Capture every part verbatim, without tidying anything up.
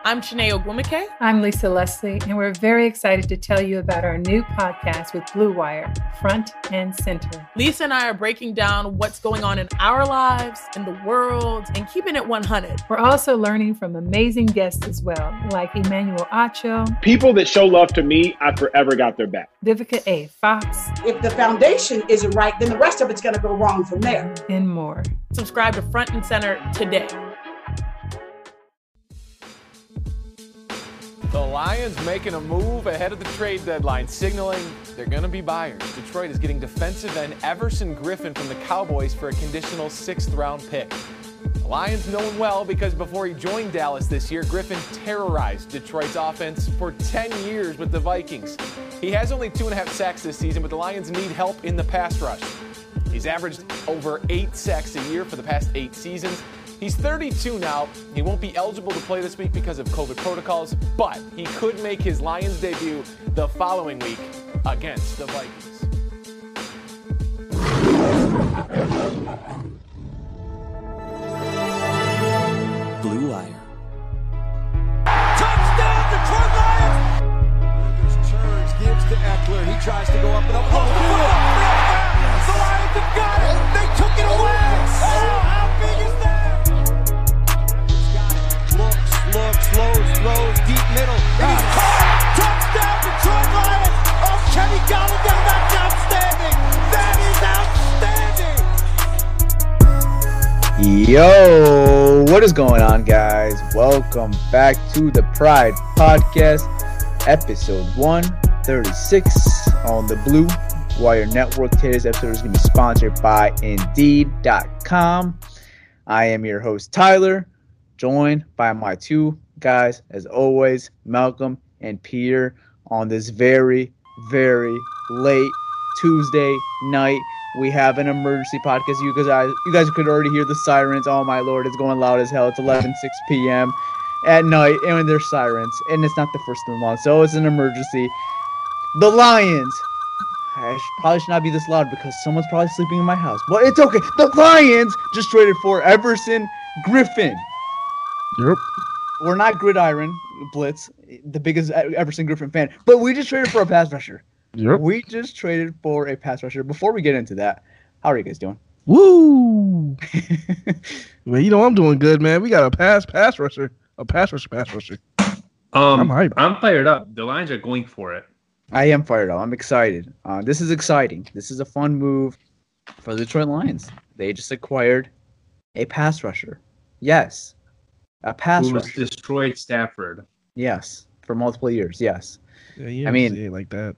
I'm Chiney Ogwumike. I'm Lisa Leslie, and we're very excited to tell you about our new podcast with Blue Wire, Front and Center. Lisa and I are breaking down what's going on in our lives, in the world, and keeping it one hundred. We're also learning from amazing guests as well, like Emmanuel Acho. People that show love to me, I forever got their back. Vivica A. Fox. If the foundation isn't right, then the rest of it's going to go wrong from there. And more. Subscribe to Front and Center today. The Lions making a move ahead of the trade deadline, signaling they're going to be buyers. Detroit is getting defensive end Everson Griffen from the Cowboys for a conditional sixth round pick. The Lions know him well because before he joined Dallas this year, Griffen terrorized Detroit's offense for ten years with the Vikings. He has only two and a half sacks this season, but the Lions need help in the pass rush. He's averaged over eight sacks a year for the past eight seasons. He's thirty-two now. He won't be eligible to play this week because of COVID protocols, but he could make his Lions debut the following week against the Vikings. Blue Wire. Touchdown, Detroit Lions! Rivers turns, gives to Eckler. He tries to go up and up. Oh, the Lions have got it! They took it away! Oh, how big is that? Looks, looks, throws, throws, deep middle. And he's caught! Touchdown, Detroit Lions! Oh, Kenny Golladay, that's outstanding! That is outstanding! Yo, what is going on, guys? Welcome back to the Pride Podcast, episode one thirty-six on the Blue Wire Network. Today's episode is going to be sponsored by Indeed dot com. I am your host, Tyler, joined by my two guys, as always, Malcolm and Peter, on this very, very late Tuesday night. We have an emergency podcast. You guys, you guys could already hear the sirens. Oh my lord, it's going loud as hell. It's eleven oh six p.m. at night, and there's sirens, and it's not the first of the month, so it's an emergency. The Lions. I should, probably should not be this loud because someone's probably sleeping in my house, but it's okay. The Lions just traded for Everson Griffen. Yep. We're not Gridiron Blitz, the biggest Everson Griffen fan, but we just traded for a pass rusher. Yep. We just traded for a pass rusher. Before we get into that, how are you guys doing? Woo! Man, you know I'm doing good, man. We got a pass pass rusher, a pass rusher, pass rusher. Um, I'm hyped. I'm fired up. The Lions are going for it. I am fired up. I'm excited. Uh, this is exciting. This is a fun move for the Detroit Lions. They just acquired a pass rusher. Yes, a pass Who rusher. destroyed Stafford. Yes, for multiple years. Yes. Yeah, you I mean, say it like that.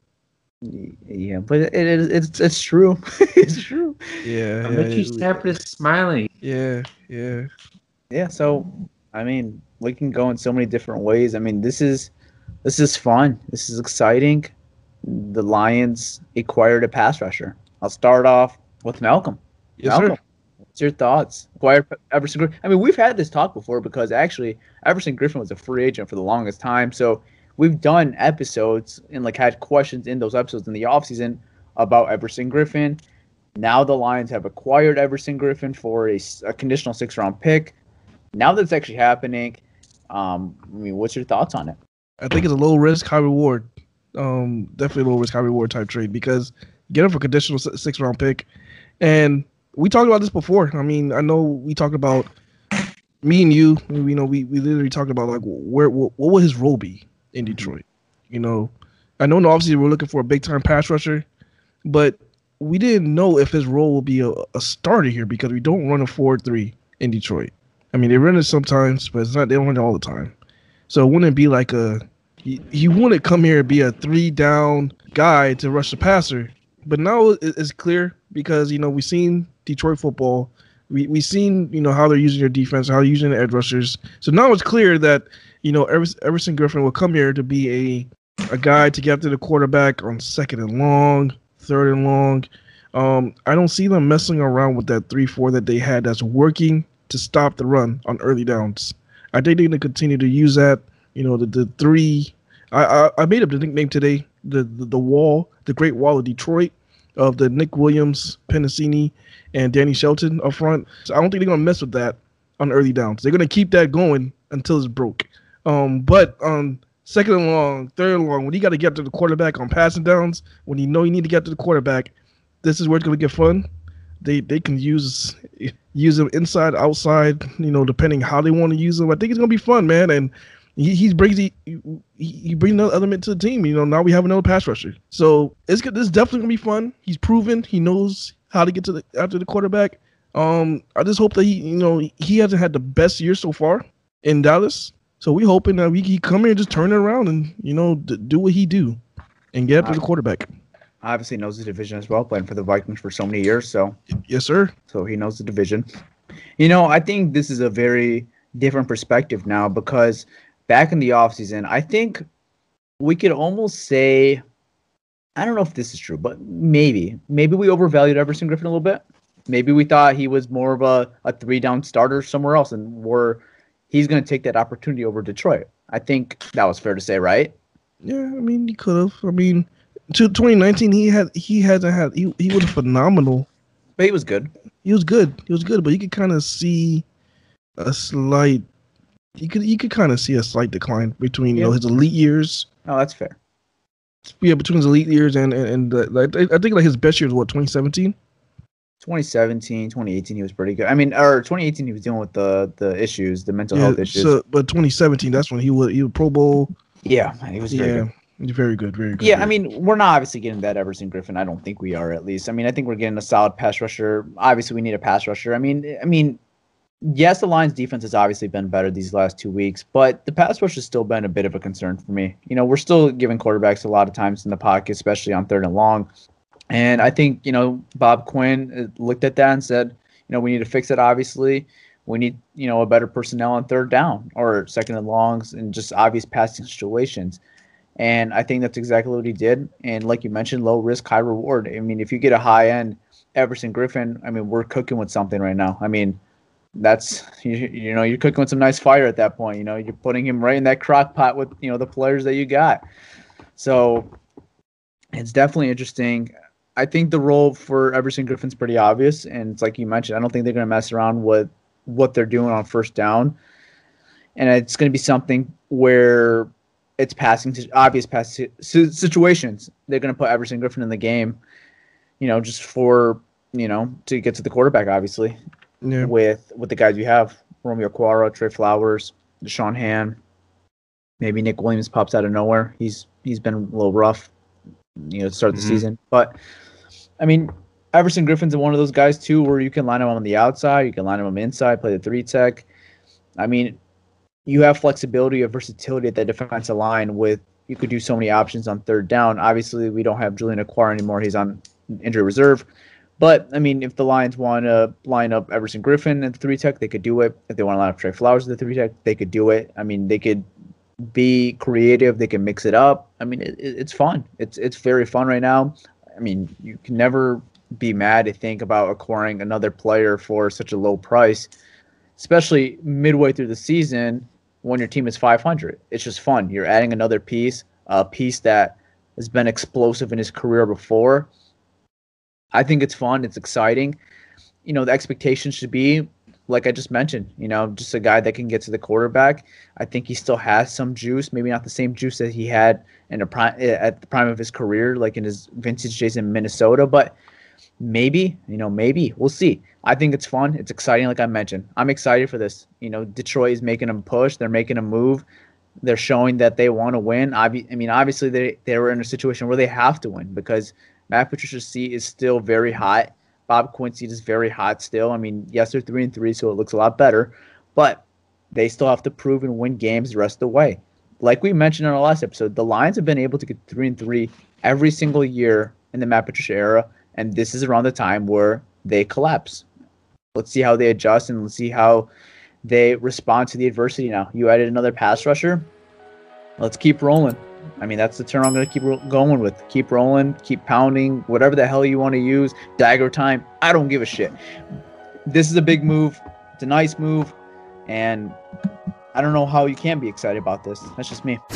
Yeah, but it, it is it's it's true. It's true. Yeah. I yeah, bet you yeah, Stafford is smiling. Yeah, yeah. Yeah, so I mean, we can go in so many different ways. I mean, this is this is fun. This is exciting. The Lions acquired a pass rusher. I'll start off with Malcolm. Yes, Malcolm, sir. what's your thoughts? Acquired Everson Griffen. I mean, we've had this talk before because actually Everson Griffen was a free agent for the longest time. So we've done episodes and like had questions in those episodes in the offseason about Everson Griffen. Now the Lions have acquired Everson Griffen for a, a conditional six-round pick. Now that's actually happening. Um, I mean, what's your thoughts on it? I think it's a low risk, high reward. Um, definitely a low risk, high reward type trade because you get him for a conditional six round pick. And we talked about this before. I mean, I know we talked about me and you. You know, we, we literally talked about like where what, what would his role be in Detroit. You know, I know obviously we're looking for a big time pass rusher, but we didn't know if his role will be a, a starter here because we don't run a four three in Detroit. I mean, they run it sometimes, but it's not, they don't run it all the time. So it wouldn't be like a, he, he wouldn't come here and be a three down guy to rush the passer. But now it's clear because, you know, we've seen Detroit football. We we seen, you know, how they're using their defense, how they're using the edge rushers. So now it's clear that, you know, Everson Griffen will come here to be a a guy to get up to the quarterback on second and long, third and long. Um, I don't see them messing around with that three four that they had that's working to stop the run on early downs. I think they're going to continue to use that. You know, the, the three. I, I I made up the nickname today, the, the the wall, the Great Wall of Detroit, of the Nick Williams, Pennicini, and Danny Shelton up front. So I don't think they're going to mess with that on early downs. They're going to keep that going until it's broke. Um, but on second and long, third and long, when you got to get to the quarterback on passing downs, when you know you need to get to the quarterback, this is where it's going to get fun. They they can use use them inside, outside, you know, depending how they want to use them. I think it's going to be fun, man. And he, he brings he, he brings another element to the team. You know, now we have another pass rusher. So it's good. This is definitely going to be fun. He's proven he knows how to get to the after the quarterback. Um, I just hope that he, you know, he hasn't had the best year so far in Dallas. So we hoping that we he come here and just turn it around and, you know, d- do what he do and get after the quarterback. Obviously knows the division as well, playing for the Vikings for so many years. So yes, sir. So he knows the division. You know, I think this is a very different perspective now because back in the offseason, I think we could almost say, I don't know if this is true, but maybe, maybe we overvalued Everson Griffen a little bit. Maybe we thought he was more of a, a three-down starter somewhere else, and we're he's going to take that opportunity over Detroit. I think that was fair to say, right? Yeah, I mean, he could have. I mean, to twenty nineteen, he had he hasn't had he he was phenomenal. But he was good. He was good. He was good, but you could kind of see a slight. You could you could kind of see a slight decline between you Yeah. know his elite years. Oh, that's fair. Yeah, between his elite years and and, and the, like I think like his best year was what twenty seventeen. twenty seventeen, twenty eighteen, he was pretty good. I mean, or twenty eighteen, he was dealing with the the issues, the mental health issues. So, but twenty seventeen, that's when he was he was Pro Bowl. Yeah, he was very yeah, good. He's very good, very good. Yeah, very I mean, we're not obviously getting that Everson Griffen. I don't think we are, at least. I mean, I think we're getting a solid pass rusher. Obviously, we need a pass rusher. I mean, I mean, yes, the Lions' defense has obviously been better these last two weeks, but the pass rush has still been a bit of a concern for me. You know, we're still giving quarterbacks a lot of times in the pocket, especially on third and long. And I think, you know, Bob Quinn looked at that and said, you know, we need to fix it, obviously. We need, you know, a better personnel on third down or second and longs and just obvious passing situations. And I think that's exactly what he did. And like you mentioned, low risk, high reward. I mean, if you get a high end Everson Griffen, I mean, we're cooking with something right now. I mean, that's, you, you know, you're cooking with some nice fire at that point. You know, you're putting him right in that crock pot with, you know, the players that you got. So it's definitely interesting. I think the role for Everson Griffin's pretty obvious. And it's like you mentioned, I don't think they're going to mess around with what they're doing on first down. And it's going to be something where it's passing to obvious pass situations. They're going to put Everson Griffen in the game, you know, just for, you know, to get to the quarterback, obviously, yeah. with, with the guys you have, Romeo Quara, Trey Flowers, Deshaun Hand, maybe Nick Williams pops out of nowhere. He's, he's been a little rough, you know, to start the Mm-hmm. season, but I mean, Everson Griffin's one of those guys too, where you can line him on the outside, you can line him on the inside, play the three tech. I mean, you have flexibility or versatility at that defensive line with, you could do so many options on third down. Obviously, we don't have Julian Acquara anymore. He's on injury reserve. But, I mean, if the Lions want to line up Everson Griffen at the three tech, they could do it. If they want to line up Trey Flowers at the three tech, they could do it. I mean, they could be creative. They can mix it up. I mean, it, it's fun. It's it's very fun right now. I mean, you can never be mad to think about acquiring another player for such a low price, especially midway through the season when your team is five hundred. It's just fun. You're adding another piece, a piece that has been explosive in his career before. I think it's fun. It's exciting. You know, the expectation should be, like I just mentioned, you know, just a guy that can get to the quarterback. I think he still has some juice, maybe not the same juice that he had in a prime, at the prime of his career, like in his vintage days in Minnesota, but maybe, you know, maybe we'll see. I think it's fun. It's exciting. Like I mentioned, I'm excited for this. You know, Detroit is making them push. They're making a move. They're showing that they want to win. I mean, obviously they, they were in a situation where they have to win because Matt Patricia's seat is still very hot. Bob Quinn's seat is very hot still. I mean, yes, they're three and three, so it looks a lot better, but they still have to prove and win games the rest of the way. Like we mentioned in our last episode, the Lions have been able to get three and three every single year in the Matt Patricia era, and this is around the time where they collapse. Let's see how they adjust and let's see how they respond to the adversity now. You added another pass rusher. Let's keep rolling. I mean, that's the term I'm going to keep ro- going with. Keep rolling, keep pounding, whatever the hell you want to use. Dagger time. I don't give a shit. This is a big move. It's a nice move. And I don't know how you can be excited about this. That's just me.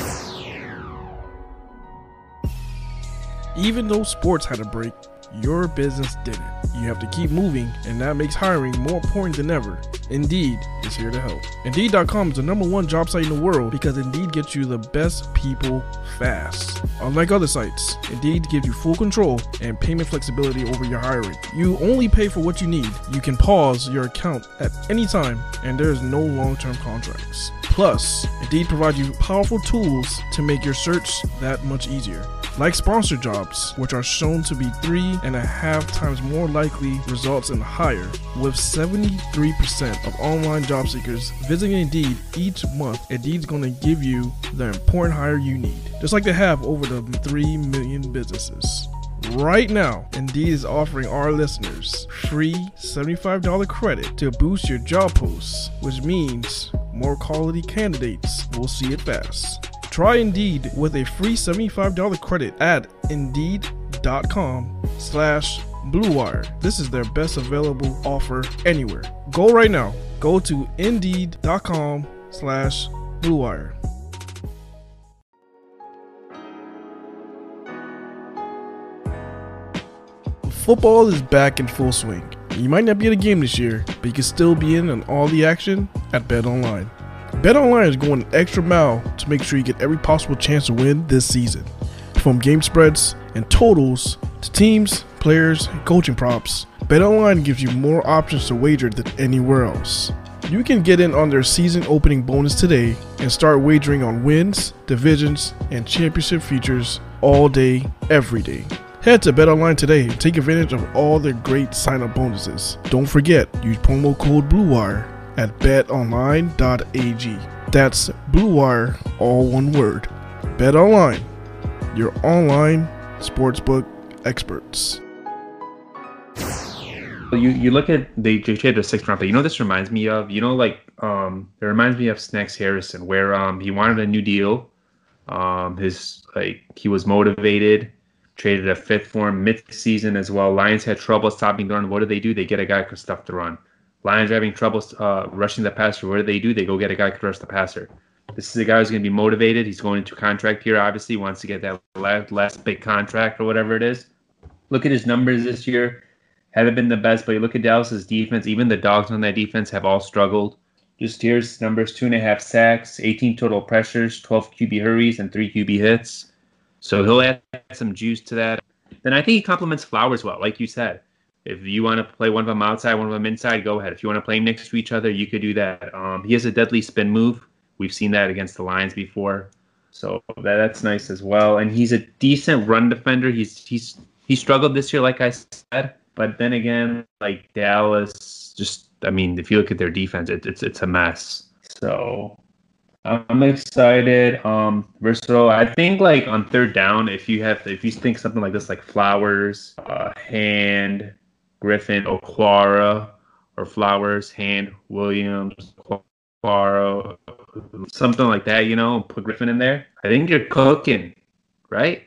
Even though sports had a break, your business didn't. You have to keep moving, and that makes hiring more important than ever. Indeed is here to help. Indeed dot com is the number one job site in the world because Indeed gets you the best people fast. Unlike other sites, Indeed gives you full control and payment flexibility over your hiring. You only pay for what you need. You can pause your account at any time, and there is no long-term contracts. Plus, Indeed provides you powerful tools to make your search that much easier. Like sponsored jobs, which are shown to be three and a half times more likely results in hire, with seventy-three percent of online job seekers visiting Indeed each month. Indeed's going to give you the important hire you need, just like they have over the three million businesses. Right now, Indeed is offering our listeners free seventy-five dollars credit to boost your job posts, which means more quality candidates will see it fast. Try Indeed with a free seventy-five dollars credit at Indeed.com slash Blue Wire. This is their best available offer anywhere. Go right now. Go to Indeed.com slash Blue Wire. Football is back in full swing. You might not be at a game this year, but you can still be in on all the action at BetOnline. BetOnline is going an extra mile to make sure you get every possible chance to win this season. From game spreads and totals to teams, players, and coaching props, BetOnline gives you more options to wager than anywhere else. You can get in on their season opening bonus today and start wagering on wins, divisions, and championship futures all day, every day. Head to BetOnline today and take advantage of all their great sign-up bonuses. Don't forget, use promo code BlueWire at bet online dot a g. That's BlueWire, all one word. BetOnline, your online sportsbook experts. You you look at they traded a sixth round pick. You know what this reminds me of? You know, like um, it reminds me of Snacks Harrison, where um he wanted a new deal. Um, his like he was motivated. Traded a fifth for him mid-season as well. Lions had trouble stopping the run. What do they do? They get a guy who can stuff the run. Lions are having trouble uh, rushing the passer. What do they do? They go get a guy who can rush the passer. This is a guy who's going to be motivated. He's going into contract here, obviously. He wants to get that last, last big contract or whatever it is. Look at his numbers this year. Haven't been the best, but you look at Dallas's defense. Even the dogs on that defense have all struggled. Just here's numbers: two and a half sacks, eighteen total pressures, twelve Q B hurries, and three Q B hits. So he'll add some juice to that. Then I think he complements Flowers well, like you said. If you want to play one of them outside, one of them inside, go ahead. If you want to play next to each other, you could do that. Um, he has a deadly spin move. We've seen that against the Lions before. So that, that's nice as well. And he's a decent run defender. He's he's he struggled this year, like I said. But then again, like Dallas, just, I mean, if you look at their defense, it, it's it's a mess. So I'm excited. Um, versatile. I think like on third down, if you have, if you think something like this, like Flowers, uh, Hand, Griffin, Okwara, or Flowers, Hand, Williams, Okwara, something like that, you know, put Griffin in there. I think you're cooking, right?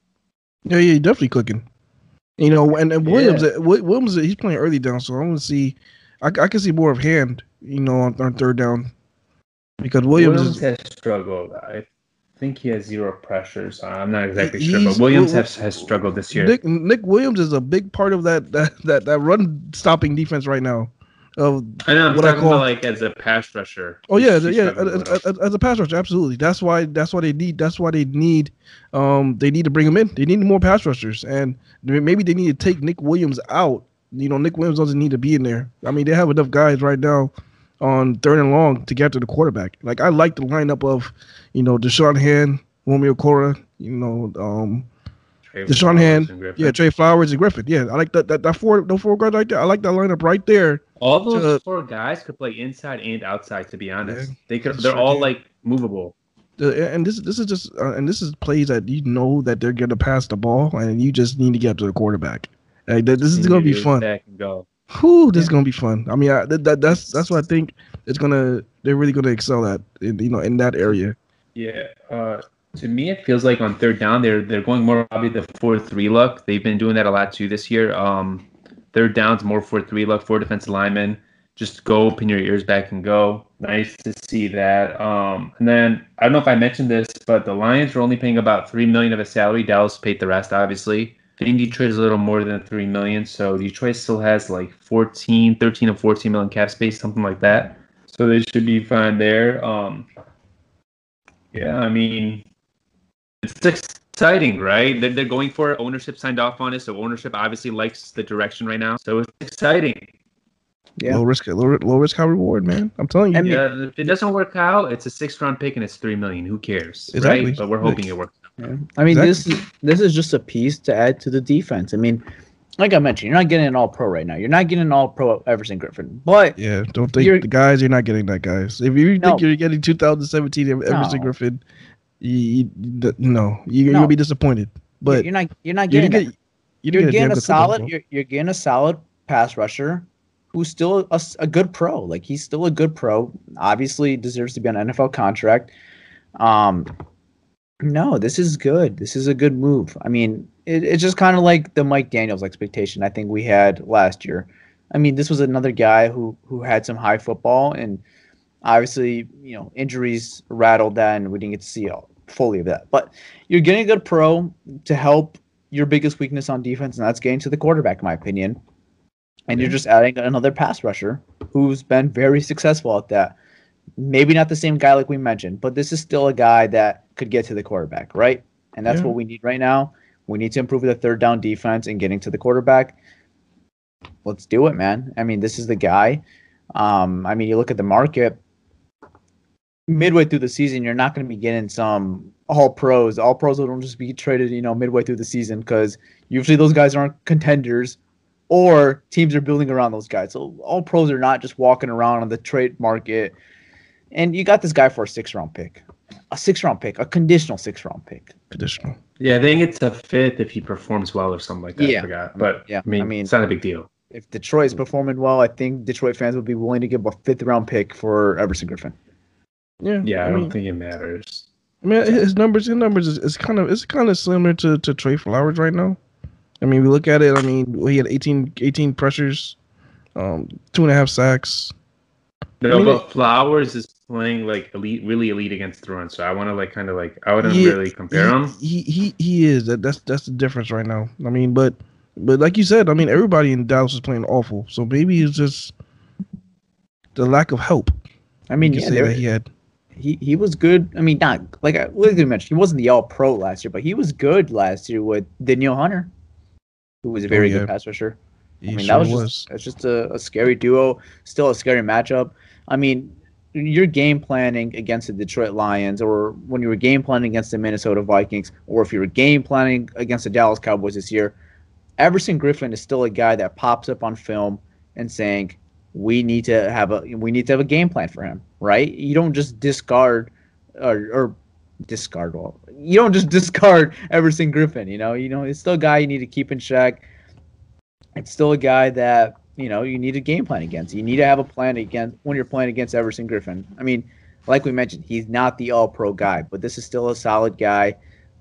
Yeah, yeah, you're definitely cooking. You know, and, and Williams, Yeah. Williams, he's playing early down, so I want to see. I, I can see more of Hand, you know, on, on third down. Because Williams, Williams is, has struggled. I think he has zero pressure, so I'm not exactly He's- sure. But Williams Will- has, has struggled this year. Nick Nick Williams is a big part of that that that, that run stopping defense right now. Of I know. I'm what I talking call about like as a pass rusher. oh yeah He's yeah struggling a as, little. as, as a pass rusher, absolutely. That's why that's why they need that's why they need um they need to bring him in. They need more pass rushers, and maybe they need to take Nick Williams out. You know, Nick Williams doesn't need to be in there. I mean, they have enough guys right now on third and long to get to the quarterback. Like, I like the lineup of, you know, Deshaun Hand, Romeo Cora, you know, um, Trey Deshaun Flowers Hand, and Griffin. yeah, Trey Flowers and Griffin. Yeah, I like that that, that four those four guys right there. I like that lineup right there. All those to- four guys could play inside and outside. To be honest, Yeah, they could. that's They're true, all dude. like movable. The- and this this is just uh, and this is plays that you know that they're gonna pass the ball, and you just need to get to the quarterback. Like, that- this is gonna be fun. Back and go. Whew, this is gonna be fun. I mean, I, that, that that's that's what I think it's gonna. They're really gonna excel at, in, you know, in that area. Yeah. Uh, to me, it feels like on third down, they're they're going more probably the four three look. They've been doing that a lot too this year. Um, third down's more four three look. Four defensive linemen. Just go, pin your ears back and go. Nice to see that. Um, and then I don't know if I mentioned this, but the Lions are only paying about three million of his salary. Dallas paid the rest, obviously. think Detroit is a little more than three million. So Detroit still has like fourteen, thirteen or fourteen million cap space, something like that. So they should be fine there. Um, yeah, I mean, it's exciting, right? They're, they're going for it. Ownership signed off on it. So ownership obviously likes the direction right now. So it's exciting. Yeah. Low risk, low, low risk, high reward, man. I'm telling you. Yeah, if it doesn't work out, it's a sixth round pick and it's three million. Who cares? Exactly. Right? But we're hoping it works. Yeah. I mean, Exactly. this is this is just a piece to add to the defense. I mean, like I mentioned, you're not getting an all pro right now. You're not getting an all pro Everson Griffin. But Yeah, don't think You're- the guys, you're not getting that, guys. If you No. think you're getting two thousand seventeen Everson No. Griffin, you, you, no, you, No. you'll be disappointed. But you're not you're not you're getting gonna that. get, You're, gonna get getting damn a good football, solid. bro. You're, you're getting a solid pass rusher who's still a, s- a good pro. Like he's still a good pro. Obviously deserves to be on an N F L contract. Um, no, this is good. This is a good move. I mean, it, it's just kind of like the Mike Daniels expectation I think we had last year. I mean, this was another guy who who had some high football, and obviously, you know, injuries rattled that, and we didn't get to see all, fully of that. But you're getting a good pro to help your biggest weakness on defense, and that's getting to the quarterback, in my opinion. And you're just adding another pass rusher who's been very successful at that. Maybe not the same guy like we mentioned, but this is still a guy that could get to the quarterback, right? And that's Yeah. what we need right now. We need to improve the third down defense and getting to the quarterback. Let's do it, man. I mean, this is the guy. Um, I mean, you look at the market. Midway through the season, you're not going to be getting some all pros. All pros will don't just be traded, you know, midway through the season because usually those guys aren't contenders or teams are building around those guys. So all pros are not just walking around on the trade market. And you got this guy for a six round pick, a six round pick, a conditional six round pick. Conditional. Yeah, I think it's a fifth if he performs well or something like that. Yeah. I forgot. But Yeah, I mean, I mean- it's not a big deal. If Detroit is performing well, I think Detroit fans would be willing to give a fifth round pick for Everson Griffin. Yeah, Yeah, I, I don't mean, think it matters. I mean, his numbers, his numbers is, is kind of it's kind of similar to to Trey Flowers right now. I mean, we look at it. I mean, he had eighteen, eighteen pressures, um, two and a half sacks. No, I mean, but Flowers is playing like elite, really elite against the run. So I want to like kind of like I wouldn't Yeah, really compare he, him. He he he is that that's that's the difference right now. I mean, but but like you said, I mean, everybody in Dallas is playing awful. So maybe it's just the lack of help. I mean, you yeah, can say there- that he had. he he was good. I mean, not like I like I mentioned, he wasn't the All Pro last year, but he was good last year with Danielle Hunter, who was a very yeah. good pass rusher. He I mean, sure that was, was. just it's just a, a scary duo, still a scary matchup. I mean, you're game planning against the Detroit Lions, or when you were game planning against the Minnesota Vikings, or if you were game planning against the Dallas Cowboys this year, Everson Griffin is still a guy that pops up on film and saying, we need to have a we need to have a game plan for him, right? You don't just discard or, or discard well. You don't just discard Everson Griffin, you know. You know, it's still a guy you need to keep in check. It's still a guy that, you know, you need a game plan against. You need to have a plan against when you're playing against Everson Griffin. I mean, like we mentioned, he's not the all pro guy, but this is still a solid guy.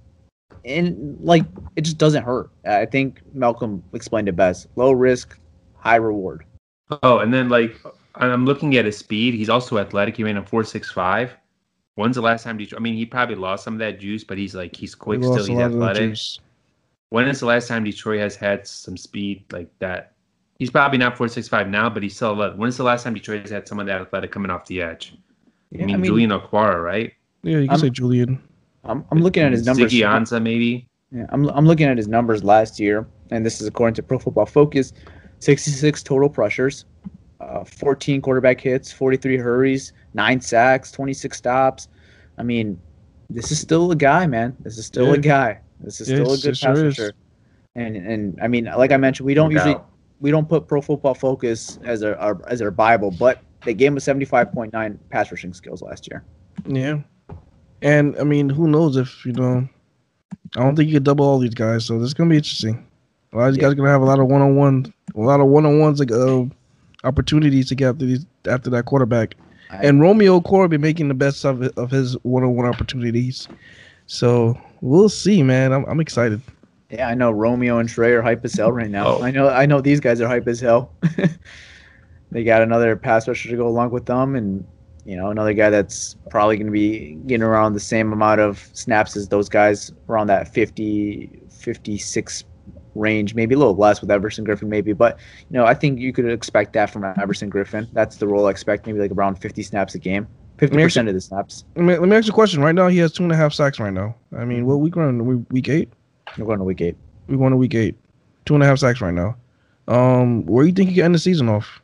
And like it just doesn't hurt. I think Malcolm explained it best. Low risk, high reward. Oh, and then like I'm looking at his speed. He's also athletic. He ran a four six five. When's the last time Detroit? I mean, he probably lost some of that juice, but he's like he's quick He still. lost a He's lot of that athletic. juice. When is the last time Detroit has had some speed like that? He's probably not four six five now, but he's still athletic. When is the last time Detroit has had someone that athletic coming off the edge? Yeah, I mean, I mean- Julian Okwara, right? Yeah, you can I'm- say Julian. I'm I'm looking at his numbers. Ziggy Ansah, maybe. Yeah, I'm I'm looking at his numbers last year, and this is according to Pro Football Focus. sixty-six total pressures, uh, fourteen quarterback hits, forty-three hurries, nine sacks, twenty-six stops. I mean, this is still a guy, man. This is still Yeah. a guy. This is still Yes, a good it sure pass is. rusher. And and I mean, like I mentioned, we don't No usually doubt. we don't put Pro Football Focus as our, our as our Bible, but they gave him a seventy-five point nine pass rushing skills last year. Yeah. And I mean, who knows if, you know, I don't think you could double all these guys, so this is gonna be interesting. A lot of these Yeah. guys are gonna have a lot of one on one a lot of one on ones like uh, opportunities to get after these after that quarterback. I- And Romeo Corby making the best of it, of his one on one opportunities. So we'll see, man. I'm I'm excited. Yeah, I know Romeo and Trey are hype as hell right now. Oh. I know I know these guys are hype as hell. They got another pass rusher to go along with them, and you know, another guy that's probably going to be getting around the same amount of snaps as those guys, around that fifty, fifty-six range, maybe a little less with Everson Griffin, maybe. But, you know, I think you could expect that from Everson Griffin. That's the role I expect, maybe like around fifty snaps a game, fifty percent of the snaps. Let me, let me ask you a question. Right now, he has two and a half sacks right now. I mean, what week on? We week eight? We're going to week eight. We're going to week eight. Two and a half sacks right now. Um, where do you think he can end the season off?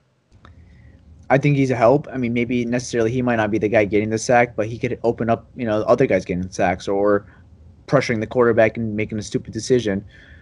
I think he's a help. I mean, maybe necessarily he might not be the guy getting the sack, but he could open up, you know, other guys getting sacks or pressuring the quarterback and making a stupid decision.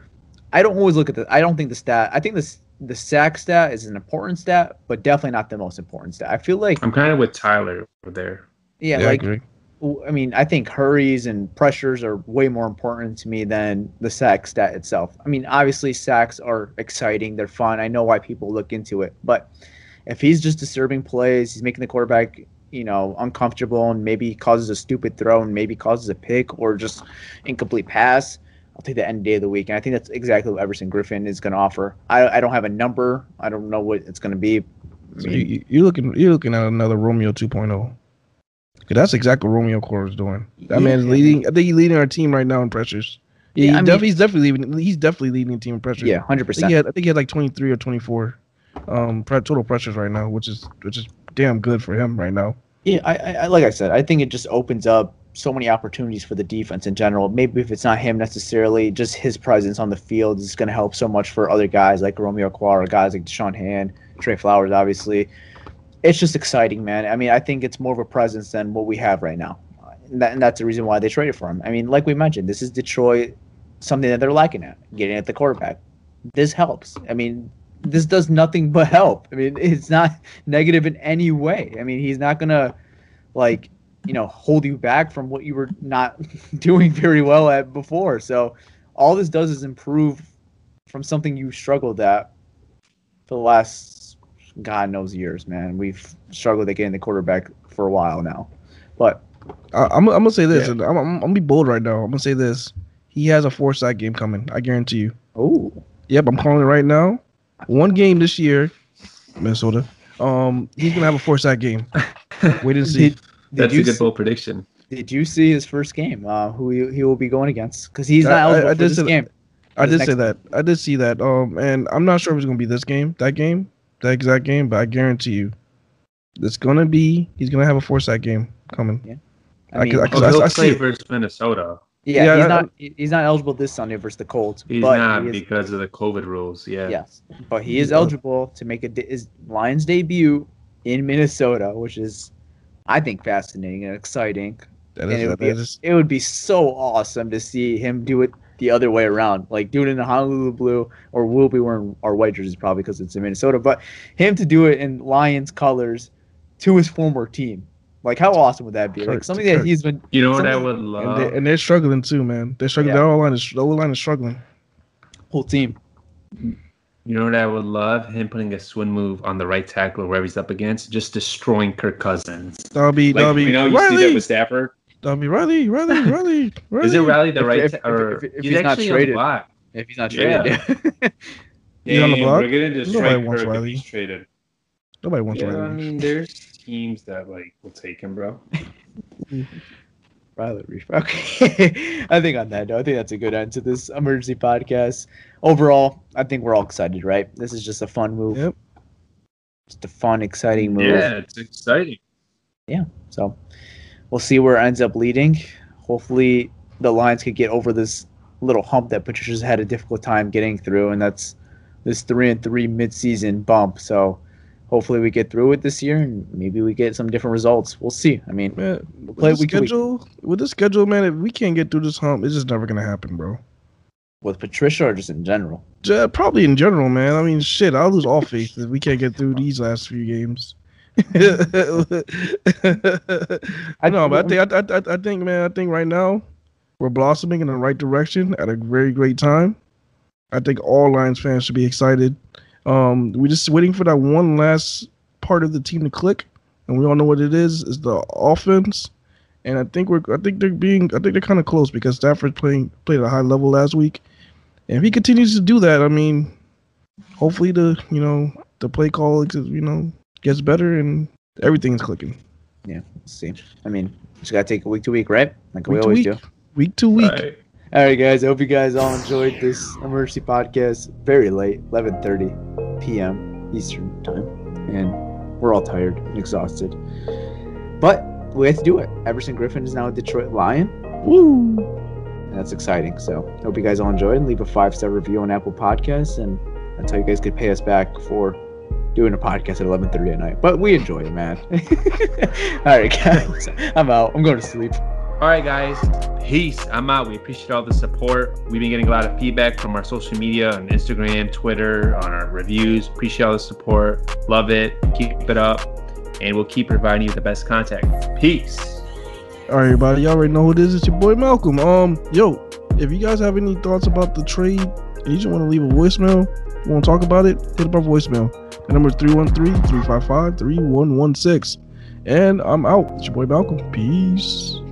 I don't always look at the. I don't think the stat. I think the the sack stat is an important stat, but definitely not the most important stat. I feel like I'm kind of with Tyler over there. Yeah, Yeah, I like agree. I mean, I think hurries and pressures are way more important to me than the sack stat itself. I mean, obviously sacks are exciting, they're fun. I know why people look into it, but if he's just disturbing plays, he's making the quarterback, you know, uncomfortable, and maybe causes a stupid throw and maybe causes a pick or just incomplete pass, I'll take the end day of the week. And I think that's exactly what Everson Griffin is going to offer. I, I don't have a number. I don't know what it's going to be. I So mean, you, you're looking you're looking at another Romeo two point oh. That's exactly what Romeo Core is doing. That Yeah. man's leading. I think he's leading our team right now in pressures. Yeah, Yeah, he I mean- definitely, he's definitely leading. He's definitely leading the team in pressures. yeah, one hundred I think percent. he had, I think he had like twenty-three or twenty-four um pre- total pressures right now, which is which is damn good for him right now. Yeah, I, I, I like I said, I think it just opens up so many opportunities for the defense in general. Maybe if it's not him necessarily, just his presence on the field is going to help so much for other guys like Romeo Quara, guys like Deshaun Hand, Trey Flowers, obviously. It's just exciting, man. I mean, I think it's more of a presence than what we have right now. And, that, and that's the reason why they traded for him. I mean, like we mentioned, this is Detroit, something that they're lacking at, getting at the quarterback. This helps. I mean, this does nothing but help. I mean, it's not negative in any way. I mean, he's not going to, like, you know, hold you back from what you were not doing very well at before. So all this does is improve from something you struggled at for the last, God knows, years, man. We've struggled at getting the quarterback for a while now. But I, I'm I'm gonna say this. Yeah. And I'm, I'm I'm gonna be bold right now. I'm gonna say this. He has a four sack game coming. I guarantee you. oh, Yep, I'm calling it right now. One game this year, Minnesota. Um, he's gonna have a four sack game. Wait and see. did, did That's you a good see, bold prediction. did you see his first game? Uh, who he, he will be going against? Because he's I- not I- eligible I for did this say- game. I His did next say that. I did see that. Um, and I'm not sure if it's gonna be this game, that game, that exact game, but I guarantee you, it's gonna be. He's gonna have a four sack game coming. Yeah. I I mean, could- I Oh, could- I- he'll I see play it. versus Minnesota. yeah, Yeah, he's I- not he's not eligible this Sunday versus the Colts. He's but not he is, because of the COVID rules. Yeah. yes, but he is eligible to make a de- his Lions debut in Minnesota, which is, I think, fascinating and exciting. That And is, it would that be is it would be so awesome to see him do it the other way around, like do it in the Honolulu blue, or we'll be wearing our white jerseys probably because it's in Minnesota. But him to do it in Lions colors to his former team, like how awesome would that be? Like Kirk- something that Kirk. he's been. You know what I something- would and, love? they, and they're struggling too, man. They're struggling. Yeah. Their line is the O line is struggling. Whole team. You know what I would love? Him putting a swing move on the right tackle or whoever he's up against, just destroying Kirk Cousins. That'll be Like, that'll be you know, you see Riley. that with Stafford. That'll be Riley. Riley. Riley. Riley. Is it Riley the If- right? if- ta- if- or if- if he's, he's not actually on the traded. block. If he's not Yeah. traded. He's on the block? We're gonna Nobody destroy wants Kirk if Riley. he's traded. Nobody wants Yeah, I Riley. mean, there's teams that like will take him, bro. Riley Reef. Okay. I think on that note, I think that's a good end to this emergency podcast. Overall, I think we're all excited, right? This is just a fun move. Yep. Just a fun, exciting move. Yeah, it's exciting. So we'll see where it ends up leading. Hopefully the Lions could get over this little hump that Patricia's had a difficult time getting through, and that's this three and three mid-season bump. So hopefully we get through it this year, and maybe we get some different results. We'll see. I mean, Man, with play the week to week. schedule, with the schedule, man, if we can't get through this hump, it's just never gonna happen, bro. with Patricia or just in general? Ju- Probably in general, man. I mean, shit, I'll lose all faith if we can't get through these last few games. I know, but I think, I, I, I think, man, I think right now we're blossoming in the right direction at a very great time. I think all Lions fans should be excited. Um, we're just waiting for that one last part of the team to click, and we all know what it is: is the offense. And I think we're, I think they're being, I think they're kind of close because Stafford playing played at a high level last week, and if he continues to do that, I mean, hopefully the, you know, the play call, you know, gets better and everything's clicking. Yeah, we'll see. I mean, just gotta take it week to week, right? Like we Week to always week. do. Week to week. Right. All right, guys. I hope you guys all enjoyed this emergency podcast. Very late, eleven thirty p.m. Eastern time, and we're all tired and exhausted. But we have to do it. Everson Griffen is now a Detroit Lion. Woo! And that's exciting. So I hope you guys all enjoyed, and leave a five-star review on Apple Podcasts, and that's how you guys could pay us back for doing a podcast at eleven thirty at night. But we enjoy it, man. All right, guys. I'm out. I'm going to sleep. All right, guys. Peace. I'm out. We appreciate all the support. We've been getting a lot of feedback from our social media on Instagram, Twitter, on our reviews. Appreciate all the support. Love it. Keep it up. And we'll keep providing you the best content. Peace. All right, everybody. Y'all already know who it is. It's your boy Malcolm. Um, yo, if you guys have any thoughts about the trade and you just want to leave a voicemail, you want to talk about it, hit up our voicemail. The number is three one three, three five five, three one one six. And I'm out. It's your boy Malcolm. Peace.